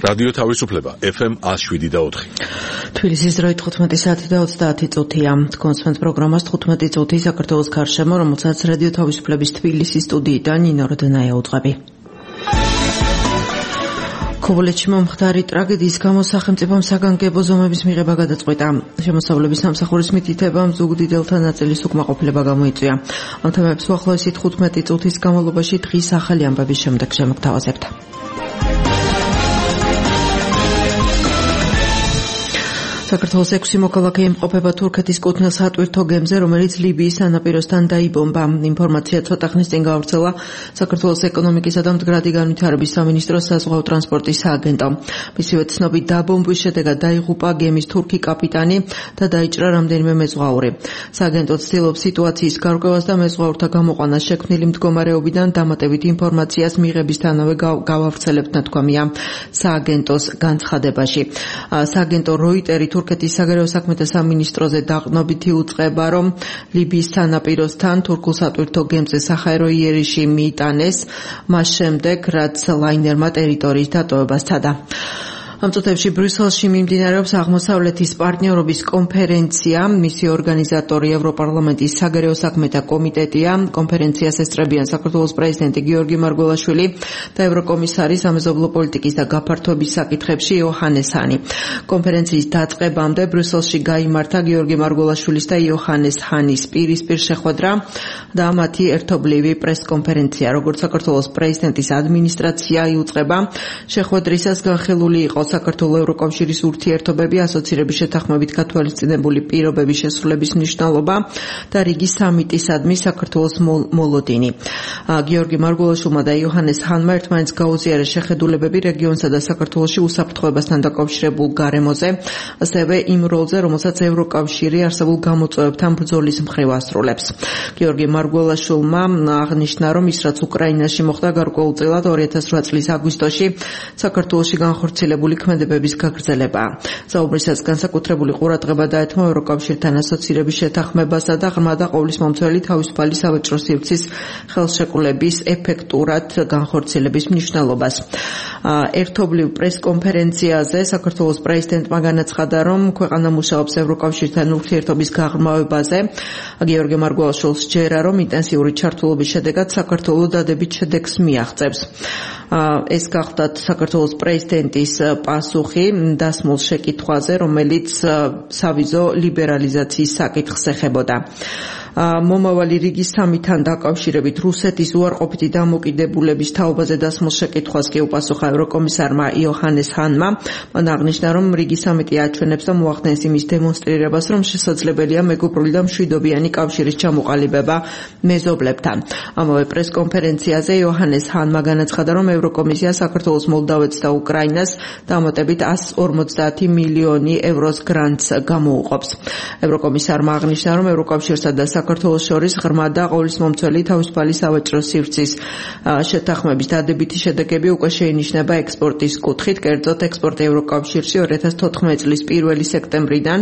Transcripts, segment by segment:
რადიო თავისუფლება FM 107.4. თბილისის დროით 15 საათი და 30 წუთია. კონსვენთ პროგრამას 15 წუთი საქართველოს გარშემო, რომელსაც რადიო თავისუფლების თბილისის სტუდიიდან ნინო როდენაია უძღვები. ქობულეთში მომხდარი ტრაგედიის გამო სახელმწიფომ საგანგებო ზომების მიღება გადაწყვიტა. შემოსავლების სამსახურის მითითებამ ზუგდიდელთა ნაწილის უკმაყოფილება გამოიწვია. ამ თემებს უახლოესი 15 წუთის განმავლობაში დღის ახალი ამბების შემდეგ შემოგთავაზებთ. საქართველოს 6 მოქალაქე იმყოფება თურქეთის კუთვნილ სატვირთო გემზე, რომელიც ლიბიის სანაპიროსთან დაიბომბა. ინფორმაცია ცოტა ხნის წინ გავრცელა საქართველოს ეკონომიკისა და მდგრადი განვითარების სამინისტროს საზღვაო ტრანსპორტის სააგენტო. მისივე ცნობით დაბომბვის შედეგად დაიღუპა გემის თურქი კაპიტანი და დაიჭრა რამდენიმე მეზღვაური. სააგენტო ცდილობს სიტუაციის გარკვევას და მეზღვაურთა გამოყვანას შექმნილი მდგომარეობიდან დამატებით ინფორმაციას მიღებისთანავე გავავრცელებთ, ნათქვამია სააგენტოს განცხადებაში. სააგენტო როიტერი თურქეთის საგარეო საქმეთა სამინისტროზე დაყრდნობითი უწყება, რომ ლიბიის სანაპიროსთან თურქულ სატვირთო გემზე საჰაერო იერიში მიიტანეს, მას შემდეგ, რაც ლაინერმა ტერიტორიის დატოვება სცადა. ამ წუთებში ბრიუსელში მიმდინარეობს აღმოსავლეთის პარტნიორობის კონფერენცია. მისი ორგანიზატორი ევროპარლამენტის საგარეო საქმეთა კომიტეტია. კონფერენციას ესწრებიან საქართველოს პრეზიდენტი გიორგი მარგველაშვილი და ევროკომისარი სამეზობლო პოლიტიკის და გაფართოების საკითხებში იოჰანეს ჰანი. კონფერენციის დაწყებამდე ბრიუსელში გაიმართა გიორგი მარგველაშვილის და იოჰანეს ჰანის პირისპირ შეხვედრა და მათი ერთობლივი პრესკონფერენცია. როგორც საქართველოს პრეზიდენტის ადმინისტრაცია იუწყება, შეხვედრისას განხილული იყო საქართველოს ევროკავშირის ურთიერთობები, ასოცირების შეთანხმებით გათვალისწინებული პირობების შესრულების მნიშვნელობა და რიგი სამიტისადმი საქართველოს მოლოდინი. გიორგი მარგველაშვილმა და იოჰანეს ჰანმა ერთმანეთს გაუზიარეს შეხედულებები რეგიონსა და საქართველოში უსაფრთხოებასთან დაკავშირებულ გარემოზე, ასევე იმ როლზე, რომელსაც ევროკავშირი არსებულ გამოწვევებთან ბრძოლის მხრივ ასრულებს. გიორგი მარგველაშვილმა აღნიშნა, რომ ის რაც უკრაინაში მოხდა გარკვეულწილად 2008 წლის აგვისტოში საქართველოში განხორციელებული ქმედებების გაგრძელება. საუბრისას განსაკუთრებული ყურადღება დაეთმო ევროკავშირთან ასოცირების შეთანხმებასა და ღრმა და ყოვლისმომცველი თავისუფალი სავაჭრო სივრცის ხელშეკრულების ეფექტურად განხორციელების მნიშვნელობას. ერთობლივ პრესკონფერენციაზე საქართველოს პრეზიდენტმა განაცხადა, რომ ქვეყანა მუშაობს ევროკავშირთან ურთიერთობის გაღრმავებაზე. გიორგი მარგველაშვილს სჯერა, რომ ინტენსიური ჩართულობის შედეგად საქართველოს დადებით შედეგს მიაღწევს. ეს გახლდათ საქართველოს პრეზიდენტის პასუხი დასმულ შეკითხვაზე, რომელიც სავიზო ლიბერალიზაციის საკითხს ეხებოდა. მომავალი რიგი სამიდან დაკავშირებით რუსეთის უარყოფითი დამოკიდებულების თაობაზე დასმულ შეკითხვას კი უპასუხა ევროკომისარმა იოჰანეს ჰანმა. მან აღნიშნა, რომ რიგი სამიტი აჩვენებს და მოახდენს იმის დემონსტრირებას, რომ შესაძლებელია მეგობრული და მშვიდობიანი კავშირის ჩამოყალიბება მეზობლებთან. ამავე პრესკონფერენციაზე იოჰანეს ჰანმა განაცხადა, რომ ევროკომისია საქართველოს, მოლდავეთს და უკრაინას დამატებით 150 მილიონი ევროს გრანტს გამოუყოფს. ევროკომისარმა აღნიშნა, რომ ევროკავშირსა და საქართველოს შორის ღრმა და ყოვლისმომცველი თავისუფალი სავაჭრო სივრცის შეთანხმების დადებითი შედეგები უკვე შეინიშნება ექსპორტის კუთხით. კერძოდ, ექსპორტი ევროკავშირში 2014 წლის 1 სექტემბრიდან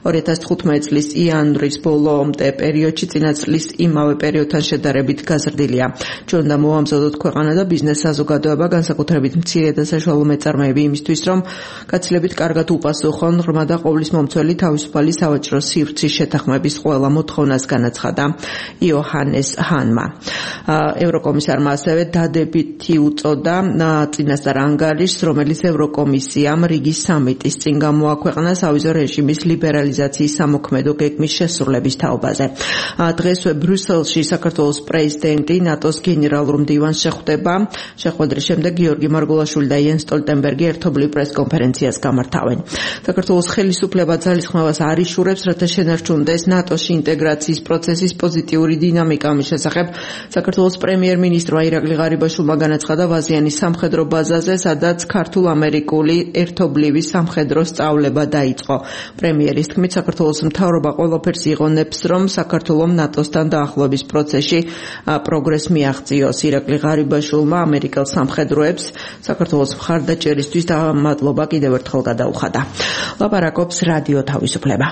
2015 წლის იანვრის ბოლომდე პერიოდში წინა წლის იმავე პერიოდთან შედარებით გაზრდილია. ჩვენ უნდა მოვამზადოთ ქვეყანა და ბიზნეს საზოგადოება, განსაკუთრებით მცირე და საშუალო მეწარმეები, იმისთვის, რომ გაცილებით კარგად უპასუხონ ღრმა და ყოვლისმომცველი თავისუფალი სავაჭრო სივრცის შეთანხმების ყველა მოთხოვნას განაცხადა იოჰანეს ჰანმა. ევროკომისარმა ასევე დადებითი უწოდა წინასწარ ანგარიშს, რომელიც ევროკომისიამ რიგი სამიტის წინ გამოაქვეყნა სავიზო რეჟიმის ლიბერალიზაციის სამოქმედო გეგმის შესრულების თაობაზე. დღესვე ბრიუსელში საქართველოს პრეზიდენტი ნატოს გენერალურ მდივანს შეხვდება. შეხვედრის შემდეგ გიორგი მარგველაშვილი და იენს სტოლტენბერგი ერთობლივ პრესკონფერენციას გამართავენ. საქართველოს ხელისუფლება ძალისხმევას არ იშურებს, რათა შენარჩუნდეს ნატოში ინტეგრაციის პროცესის პოზიტიური დინამიკა. ამის შესახებ საქართველოს პრემიერ-მინისტრმა ირაკლი ღარიბაშვილმა განაცხადა ვაზიანის სამხედრო ბაზაზე, სადაც ქართულ-ამერიკული ერთობლივი სამხედრო სწავლება დაიწყო. პრემიერის თქმით, საქართველოს მთავრობა ყველაფერს იღონებს, რომ საქართველომ ნატოსთან დაახლოების პროცესში პროგრესს მიაღწიოს. ირაკლი ღარიბაშვილმა ამერიკელ სამხედროებს საქართველოს მხარდაჭერისთვის და მადლობა კიდევ ერთხელ გადაუხადა. ლაპარაკობს რადიო თავისუფლება.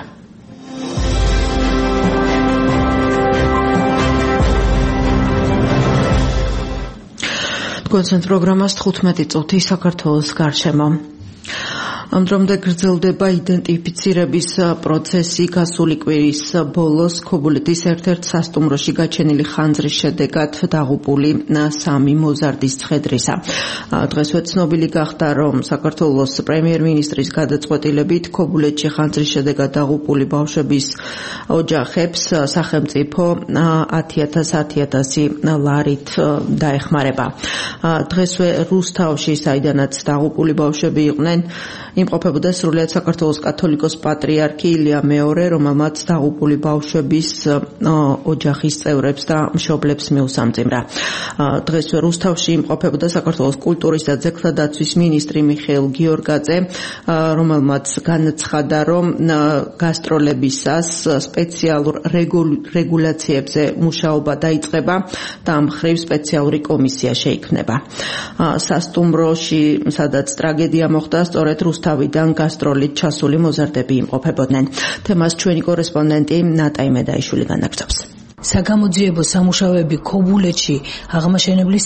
კონსენთ პროგრამას 15 წუთი საქართველოს გარშემო. ამ დრომდე გრძელდება იდენტიფიცირების პროცესი. გასული კვირის ბოლოს ქობულეთის ერთ-ერთ სასტუმროში გაჩენილი ხანძრის შედეგად დაღუპული 3 მოზარდის ცხედრისა. დღესვე ცნობილი გახდა, რომ საქართველოს პრემიერ-მინისტრის გადაწყვეტილებით ქობულეთში ხანძრის შედეგად დაღუპული ბავშვების ოჯახებს სახელმწიფო 10,000 ლარით დაეხმარება. დღესვე რუსთავში, საიდანაც დაღუპული ბავშვები იყვნენ, იმყოფებოდა სრულიად საქართველოს კათოლიკოს პატრიარქი ილია მეორე, რომელმაც დაღუპული ბავშვების ოჯახის წევრებს და მშობლებს მიუსამძიმრა. დღესვე რუსთავში იმყოფებოდა საქართველოს კულტურის და ძეგლთა დაცვის მინისტრი მიხეილ გიორგაძე, რომელმაც განაცხადა, რომ გასტროლებისას სპეციალურ რეგულაციებზე მუშაობა დაიწყება და ამ მხრივ სპეციალური კომისია შეიქმნება. სასტუმროში, სადაც ტრაგედია მოხდა, სწორედ რუსთავიდან გასტროლით ჩასული მოზარდები იმყოფებოდნენ. თემას ჩვენი კორესპონდენტი ნატა იმედაიშვილი განაგრძობს. საგამოძიებო სამუშაოები ქობულეთში აღმაშენებლის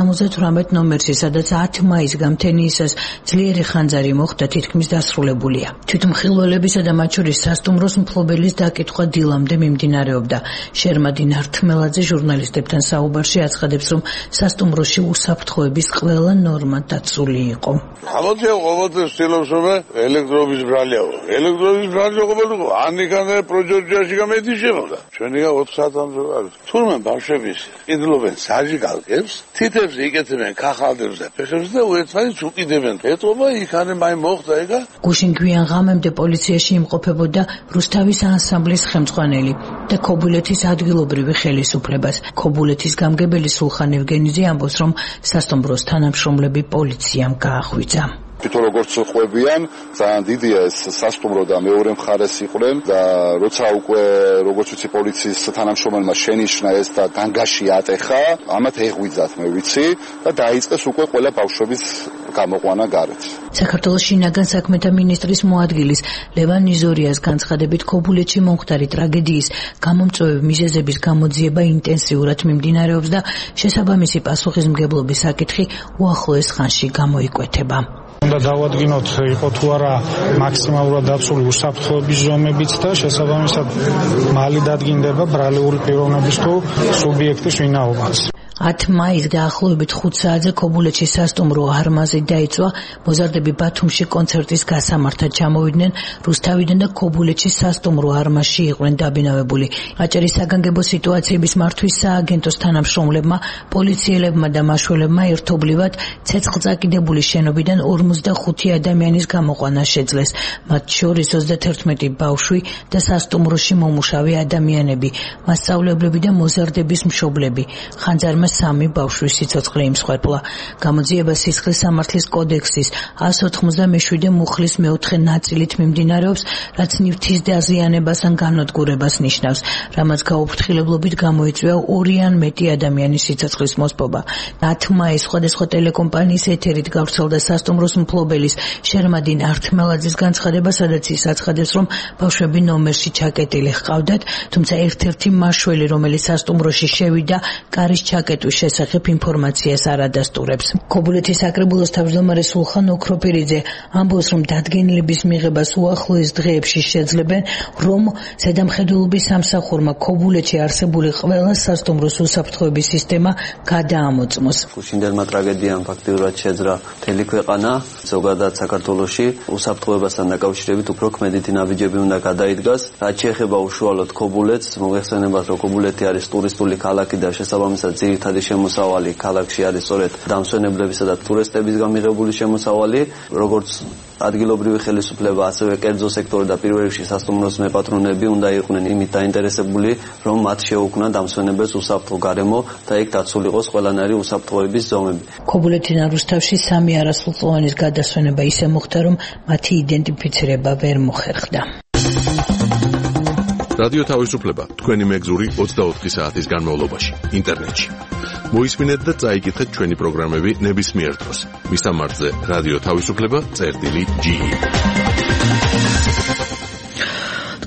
378 ნომერში, სადაც 10 მაისგან მთენიისას ძლიერი ხანძარი მოხდა, თითქმის დასრულებულია. თვითმხილველებისა და მათ შორის სასტუმროს მფლობელის დაკითხვა დილამდე მიმდინარეობდა. შერმადინ ართმელაძე ჟურნალისტებთან საუბარში აცხადებს, რომ სასტუმროში უსაფრთხოების ყველა ნორმა დაცული იყო. ამოწია ყოველთვის ვცდილობს, რომ ელექტრობის ბრალიაო. ელექტრობის ბრალი ყოველთვის ანიკანე პროჯექტში გამეთიშებოდა. ჩვენი 4 საათი თურმე ბავშვების ყიდულობენ საჟიგალკებს, თითებს იკეთებენ ქახალდებს და ფეხებს და უერთმანეთს უკიდებენ. ეტყობა იქ მაი მოხდა ეგა. გუშინ გვიან ღამემდე პოლიციაში იმყოფებოდა რუსთავის ანსამბლის ხელმძღვანელი და ქობულეთის ადგილობრივი ხელისუფლებას. ქობულეთის გამგებელი სულხან ევგენიძე ამბობს, რომ სასტუმროს თანამშრომლები პოლიციამ გაახვიძა. თვითონ როგორც ყვებიან, ძალიან დიდია ეს სასტუმრო და მეორე მხარეს იყვნენ და როცა უკვე როგორც ვიცი პოლიციის თანამშრომელმა შენიშნა ეს და განგაში ატეხა, ამათ ეღვიძათ მე ვიცი და დაიწყეს უკვე ყველა ბავშვების გამოყვანა გარეთ. საქართველოს შინაგან საქმეთა მინისტრის მოადგილის ლევან ნიზორიას განცხადებით, ქობულეთში მომხდარი ტრაგედიის გამომწვევი მიზეზების გამოძიება ინტენსიურად მიმდინარეობს და შესაბამისი პასუხისმგებლობის საკითხი უახლოეს ხანში გამოიკვეთება. უნდა დავადგინოთ, იყო თუ არა მაქსიმალურად დაცული უსაფრთხოების ზომებიც და შესაბამისად მალე დადგინდება ბრალეული პიროვნების თუ სუბიექტის ვინაობაც. 10 მაისს დაახლოებით 5 საათზე ქობულეთში სასტუმრო არმაზი დაიწვა. მოზარდები ბათუმში კონცერტის გასამართად ჩამოვიდნენ. რუსთავიდან და ქობულეთში სასტუმრო არმაზში იყვნენ დაბინავებული. აჭარის საგანგებო სიტუაციების მართვის სააგენტოს თანამშრომლებმა, პოლიციელებმა და მაშველებმა ერთობლივად ცეცხლწაკიდებული შენობიდან 45 ადამიანის გამოყვანა შეძლეს. მათ შორის 31 ბავშვი და სასტუმროში მომუშავე ადამიანები, მასწავლებლები და მოზარდების მშობლები. ხანძარმა 3 ბავშვის სიცოცხლე იმსხვერპლა. გამოძიება სისხლის სამართლის კოდექსის 197 მუხლის 4 ნაწილით მიმდინარეობს, რაც ნივთის დაზიანებას ან განადგურებას ნიშნავს, რამაც გაუფრთხილებლობით გამოიწვია 2 ან მეტი ადამიანის სიცოცხლის მოსპობა. 10 მაისს სხვადასხვა ტელეკომპანიის ეთერით გავრცელდა სასტუმროს მფლობელის შერმადინ ართმელაძის განცხადება, სადაც ის აცხადებს, რომ ბავშვები ნომერში ჩაკეტილი ჰყავდათ, თუმცა ერთ-ერთი მაშველი, რომელიც სასტუმროში შევიდა, კარის ჩაკეტვის შესახებ ინფორმაციას არ ადასტურებს. ქობულეთის საკრებულოს თავმჯდომარე სულხან ოქროპირიძე ამბობს, რომ დადგენილების მიღებას უახლოეს დღეებში შეძლებენ, რომ ზედამხედველობის სამსახურმა ქობულეთში არსებული ყველა სასტუმროს უსაფრთხოების სისტემა გადაამოწმოს. გუშინდელმა ტრაგედიამ ფაქტიურად შეძრა მთელი ქვეყანა, ზოგადად საქართველოში უსაფრთხოებასთან დაკავშირებით უფრო ქმედითი ნაბიჯები უნდა გადაიდგას. რაც შეეხება უშუალოდ ქობულეთს, მოგეხსენებათ, რომ ქობულეთი არის ტურისტული ქალაქი და შესაბამისად ძირითადი შემოსავალი ქალაქში არის სწორედ დამსვენებლებისა და ტურისტებისგან მიღებული შემოსავალი, როგორც ადგილობრივი ხელისუფლება, ასევე კერძო სექტორი და პირველ რიგში სასტუმროს მეპატრონები უნდა იყვნენ იმით დაინტერესებული, რომ მათ შეუქმნა დამსვენებელს უსაფრთხო გარემო და იქ დაცული იყოს ყველანაირი უსაფრთხოების ზომები. ქობულეთიდან რუსთავში 3 არასრულწლოვანის გადასვენება ისე მოხდა, რომ მათი იდენტიფიცირება ვერ მოხერხდა. რადიო თავისუფლება, თქვენი მეგზური 24 საათის განმავლობაში, ინტერნეტში. მოისმინეთ და წაიკითხეთ ჩვენი პროგრამები ნებისმიერ დროს. მისამართზე რადიო თავისუფლება.ge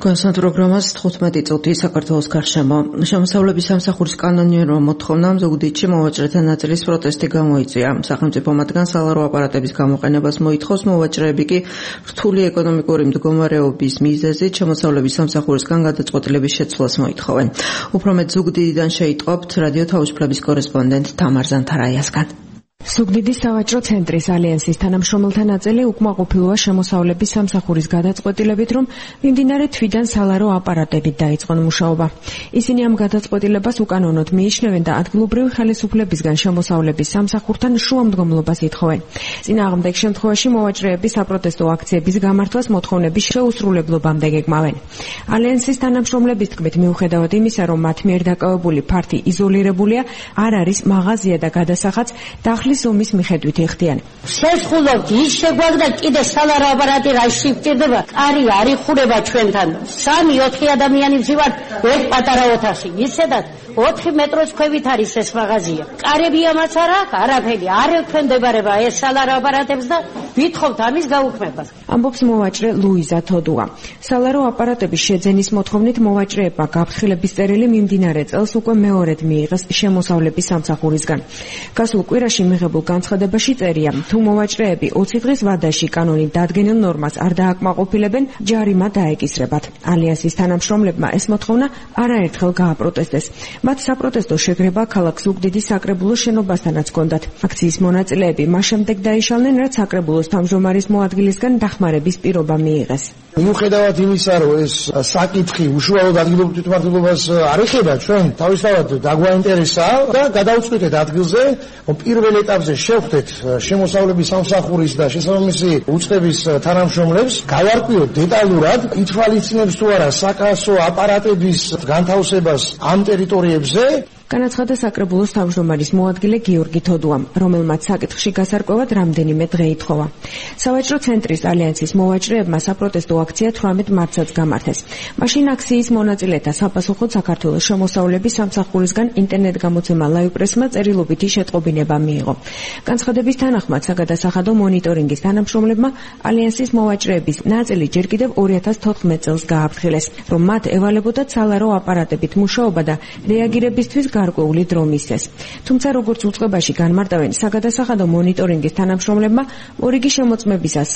თქვენს პროგრამას 15 წუთი საქართველოს გარშემო. შემოსავლების სამსახურის კანონიერმა მოთხოვნამ ზუგდიდში მოვაჭრეთა ნაწილის პროტესტი გამოიწვია. სახელმწიფო მათგან სალარო აპარატების გამოყენებას მოითხოვს, მოვაჭრეები კი რთული ეკონომიკური მდგომარეობის მიზეზით შემოსავლების სამსახურისგან გადაწყვეტილების შეცვლას მოითხოვენ. უფრო მეტ ზუგდიდიდან შეიტყობთ რადიო თავისუფლების კორესპონდენტ თამარ ზანთარაიასგან. ზუგდიდის სავაჭრო ცენტრის ალიანსის თანამშრომელთა ნაწილი უკმაყოფილოა შემოსავლების სამსახურის გადაწყვეტილებით, რომ მიმდინარე თვიდან სალარო აპარატებით დაიწყონ მუშაობა. ისინი ამ გადაწყვეტილებას უკანონოდ მიიჩნევენ და ადგილობრივი ხელისუფლებისგან შემოსავლების სამსახურთან შუამდგომლობას ითხოვენ. წინააღმდეგ შემთხვევაში მოვაჭრეები საპროტესტო აქციების გამართვას მოთხოვნების შეუსრულებლობამდე გეგმავენ. ალიანსის თანამშრომლების თქმით, მიუხედავად იმისა, რომ მათ მიერ დაკავებული ფართი იზოლირებულია, არ არის მაღაზია და გადასახადს დახლის ომის მიხედვით ეხდიან. შეხულობთ ის შეგვაგდა კიდე სალარო აპარატი რა შეფჭირდება, კარი არ იხურება ჩვენთან. 3-4 ადამიანი ვზივართ ერთ პატარა ოთახში. ისედაც 4 მეტროს ქვევით არის ეს მაღაზია. კარები ამაც არ აქვს, არაფერი არ ექვემდებარება ეს სალარო აპარატებს და ვითხოვთ ამის გაუქმებას. ამბობს მოვაჭრე ლუიზა თოდუა. სალარო აპარატების შეძენის მოთხოვნით მოვაჭრეებმა გაფრთხილების წერილი მიმდინარე წელს უკვე მეორედ მიიღეს შემოსავლების სამსახურისგან. გასულ კვირაში მიღებულ განცხადებაში წერია, თუ მოვაჭრეები 20 დღის ვადაში კანონით დადგენილ ნორმას არ დააკმაყოფილებენ, ჯარიმა დაეკისრებათ. ალიანსის თანამშრომლებმა ეს მოთხოვნა არაერთხელ გააპროტესტეს. მათ საპროტესტო შეგრება ქალაქ ზუგდიდის საკრებულოს შენობასთანაც ჰქონდათ. აქციის მონაწილეები მას შემდეგ დაიშალნენ, რაც საკრებულოს თავმჯდომარის მოადგილისგან დახმარების პირობა მიიღეს. მიუხედავად იმისა, რომ ეს საკითხი უშუალოდ ადგილობრივ თვითმმართველობას არ ეხება, ჩვენ თავისთავად დაგვაინტერესა და გადავწყვიტეთ ადგილზე, რომ პირველ ეტაპზე შევხვდეთ შემოსავლების სამსახურის და შესაბამისი უწყების თანამშრომლებს, გავარკვიოთ დეტალურად, ითვალისწინებს თუ არა საკასო აპარატების განთავსებას ამ ტერიტორიებზე. განაცხადა საკრებულოს თავმჯდომარის მოადგილე გიორგი თოდუამ, რომელმაც საკითხში გასარკვევად რამდენიმე დღე ითხოვა. სავაჭრო ცენტრის ალიანსის მოვაჭრეებმა საპროტესტო აქცია 18 მარტსაც გამართეს. მაშინ აქციის მონაწილეთა საპასუხოდ საქართველოს შემოსავლების სამსახურისგან ინტერნეტ გამოცემა ლაივ-პრესმა წერილობითი შეტყობინება მიიღო. განცხადების თანახმად საგადასახადო მონიტორინგის თანამშრომლებმა ალიანსის მოვაჭრეების ნაწილი ჯერ კიდევ 2014 წელს გააფრთხილეს, რომ მათ ევალებოდათ სალარო აპარატებით მუშაობა და რეაგირებისთვის გარკვეული დრო მისცეს. თუმცა როგორც უწყებაში განმარტავენ, საგადასახადო მონიტორინგის თანამშრომლებმა ორიგი შემოწმებისას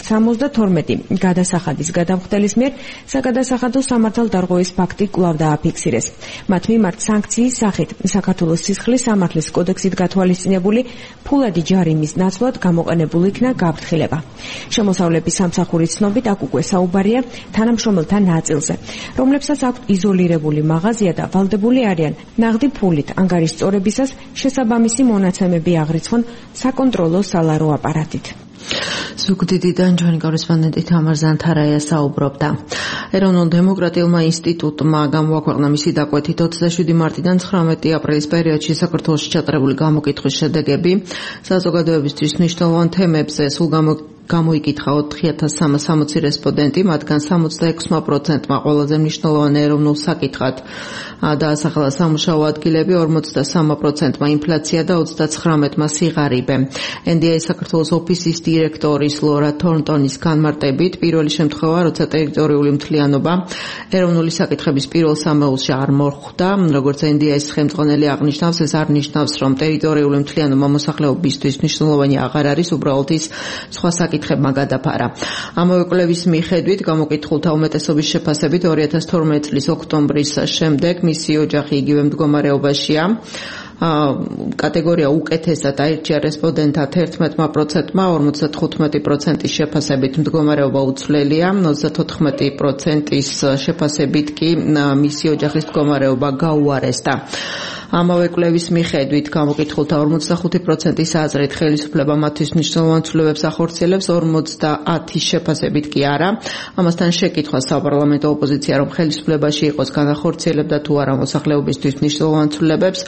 72 გადასახადის გადამხდელის მიერ საგადასახადო სამართალდარღვევის ფაქტი კვლავ დააფიქსირეს. მათ მიმართ სანქციის სახით საქართველოს სისხლის სამართლის კოდექსით გათვალისწინებული ფულადი ჯარიმის ნაცვლად გამოყენებულ იქნა გაფრთხილება. შემოსავლების სამსახურის ცნობით აქ უკვე საუბარია თანამშრომელთა ნაწილზე, რომლებსაც აქვთ იზოლირებული მაღაზია და ვალდებული არიან ნაღდი ფულით ანგარის სწორებისას შესაბამისი მონაცემები აღრიცხონ საკონტროლო სალარო აპარატით. ზუგდიდიდან ჩვენი კორესპონდენტი თამარ ზანთარაია საუბრობდა. ეროვნულ დემოკრატიულმა ინსტიტუტმა გამოაქვეყნა მისი დაკვეთით 27 მარტიდან 19 აპრილის პერიოდში საქართველოში ჩატარებული გამოკითხვის შედეგები საზოგადოებისთვის მნიშვნელოვან თემებზე სულ გამოიკითხა 4360 რესპონდენტი, მათგან 66%-მა ყველაზე მნიშვნელოვანი ეროვნულ საკითხად დაასახელა სამუშაო ადგილები, 43%-მა ინფლაცია და 39%-მა სიღარიბე. NDI საქართველოს ოფისის დირექტორის ლორა თორნტონის განმარტებით, პირველი შემთხვევა, როცა ტერიტორიული მთლიანობა ეროვნული საკითხების პირველ სამეულში არ მოხვდა, როგორც NDI-ის ხელმძღვანელი აღნიშნავს, ეს არ ნიშნავს, რომ ტერიტორიული მთლიანობა მოსახლეობისთვის მნიშვნელოვანი აღარ არის, უბრალოდ ის სხვა საკითხებმა გადაფარა. ამავე კვლევის მიხედვით, გამოკითხულთა უმეტესობის შეფასებით 2012 წლის ოქტომბრის შემდეგ მისი ოჯახი იგივე მდგომარეობაშია. კატეგორია უკეთესად აირჩია რესპონდენტად 11%-მა, 55%-ის შეფასებით მდგომარეობა უცვლელია, 34%-ის შეფასებით კი მისი ოჯახის მდგომარეობა გაუარესდა. ამავე კვლევის მიხედვით გამოკითხულთა 45%-ის აზრით ხელისუფლება მათთვის მნიშვნელოვან ცვლილებებს ახორციელებს, 50-ის შეფასებით კი არა. ამასთან შეკითხვა საპარლამენტო ოპოზიცია, რომ ხელისუფლებაში იყოს განახორციელებდა თუ არა მოსახლეობისთვის მნიშვნელოვან ცვლილებებს,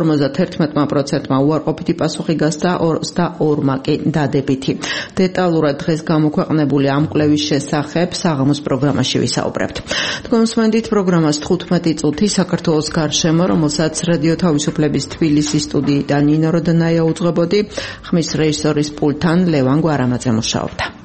51%-მა უარყოფითი პასუხი გასცა, 22-მა კი დადებითი. დეტალურად დღეს გამოქვეყნებული ამ კვლევის შესახებ საღამოს პროგრამაში ვისაუბრებთ. თქვენ მსმენდით პროგრამას 15 წუთი საქართველოს გარშემო, რომელსაც რადიო თავისუფლების თბილისის სტუდიიდან ნინო როდნაია უძღვებოდი, ხმის რეჟისორის პულტთან ლევან გვარამაძე მუშაობდა.